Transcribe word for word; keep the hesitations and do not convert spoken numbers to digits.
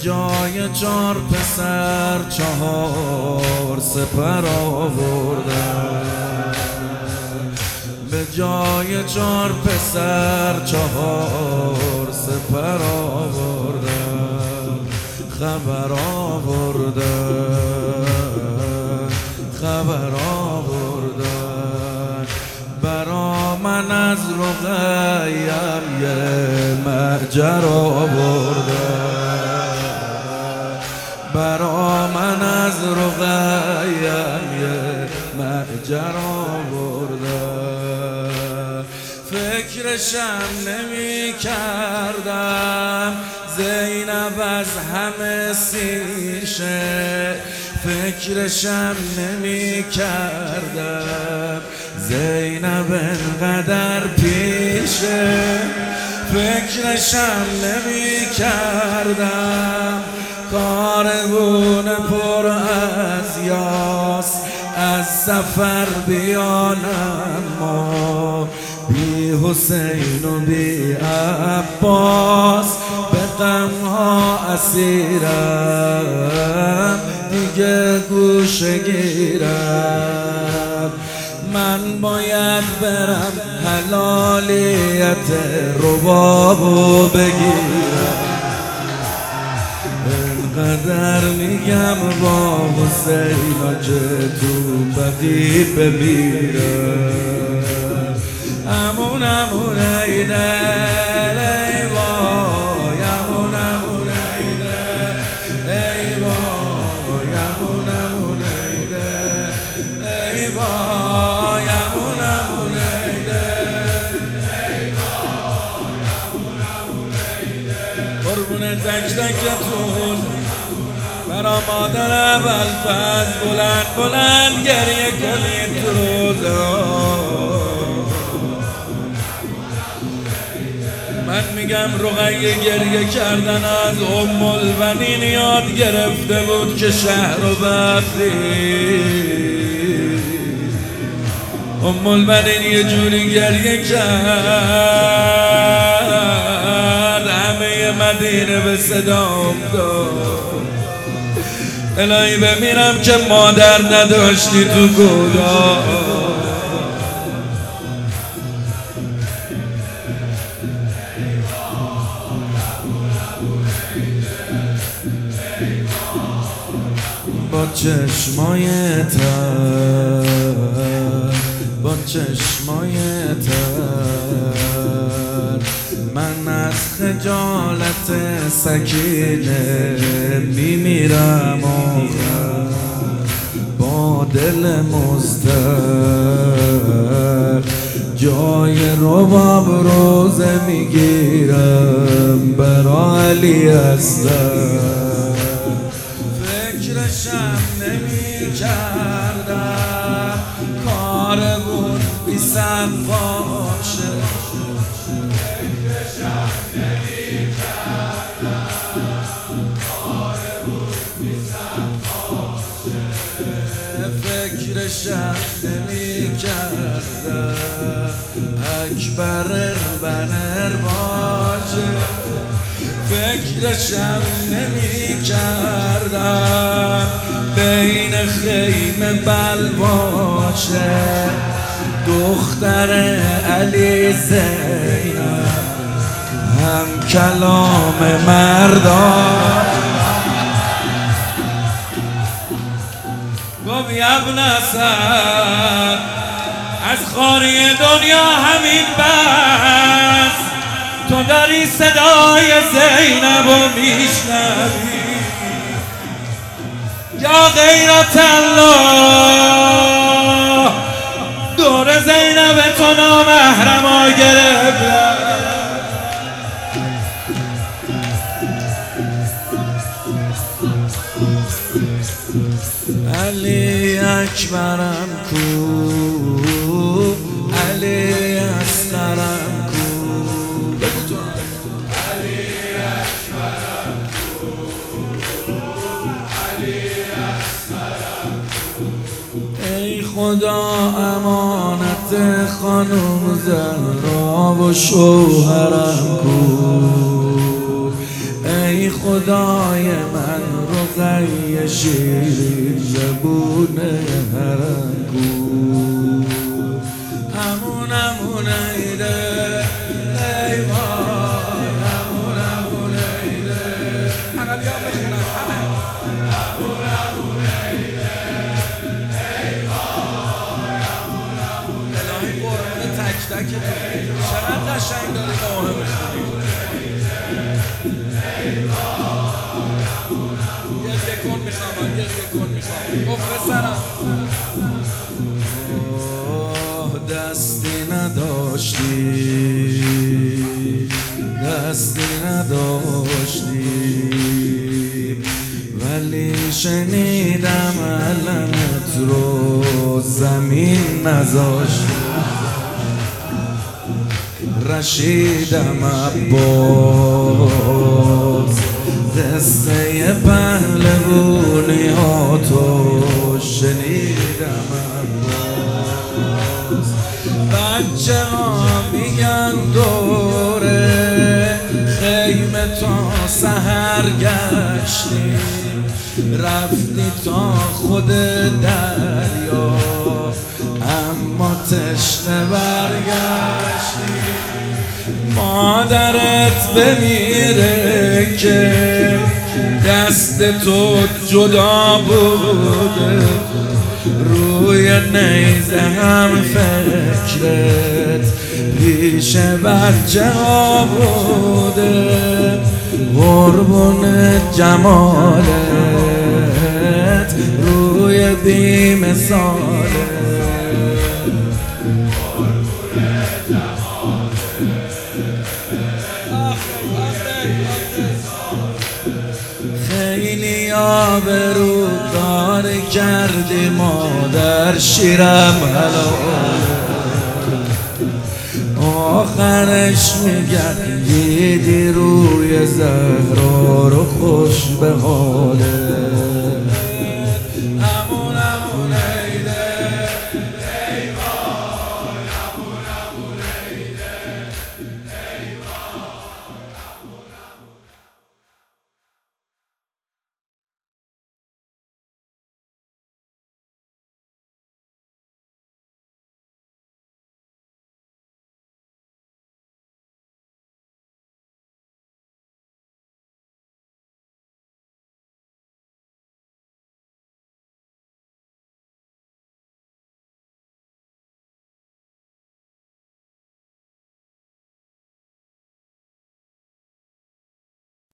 جای چار پسر چهار سپر آوردن، به جای چار پسر چهار سپر آوردن، خبر آوردن خبر آوردن برا من از رقیم یه مهجر آوردن، برا من از رقیم یه مهجر آوردن. فکرشم نمی کردم زینب از همه سیشه، فکرشم نمی کردم زینب انقدر پیشه، فکرشم نمی کردم کاروون پر از یاس از سفر بیان، اما بی حسین و بی عباس به غمها اسیرم، دیگه گوشه گیرم. من باید برم حلالیت ربابو بگیرم، انقدر میگم با حسینا که تو بدی بمیرم. امون امون ایدر ای وای، امون امون ایدر ای وای، امون امون ایدر ای وای، امون امون ایدر ای وای، امون امون ایدر. قربون تک تکتون برا مادر ابوالفضل بلند بلند گریه کنید تو روزا. من میگم رقیه گریه کردن از ام البنین یاد گرفته بود که شهر رو بخری. ام البنین یه جوری گریه کرد همه مدینه به صدا افتاد. الهی بمیرم که مادر نداشتی تو گودا. با چشمای تر، با چشمای تر من از خجالت سکینه میمیرم آخر، با دل مضطر جای رباب روزه میگیرم برا علی اصغر. فکرشم نمی کردم کاروون بی سقاشه، فکرشم نمی کردم کاروون بی سقاشه، فکرشم نمی کردم اکبر بنر باشه، فکرشم نمی کردم بین خیمه بلواشه دختر علی زینب هم کلام مردان. گفت ابن اسد از خاری دنیا همین بس، تو داری صدای زینب رو میشنوی یا غیرت الله دور زینب تو نامحرما گرفت. علی اکبرم کو، علی اصغرم کو، علی اکبرم کو، علی اصغرم کو. ای خدا امانت خانم زهرا و شوهرم کو، ای خدا خدای من رقیه شیرین زبونه هرنگو همون همون ایده ای وای همون همون ایده همه بیا بخونم همه همون همون ایده ای وای همون همون الهی قرآن تک تک چقدر قشنگ داری نوحه بخونی گریه کن میخوام من گریه کن میخوام گفت سرم دستی نداشتی دستی نداشتی ولی شنیدم علمت رو زمین نذاشتی رشیدم عباس قصه پهلوانی ها تو شنیدم عباس بچه ها میگن دوره خیمه تا سحر گشتی رفتی تا خود دریا اما تشنه برگشتی مادرت بمیره که دست تو جدا بوده روی نیزه هم فکرت پیش بچه ها بوده قربون جمالت روی بی مثالت خیلی آبرو دار کردی مادر شیرم حلال آخرش میگن دیدی روی زهرا رو خوش به حاله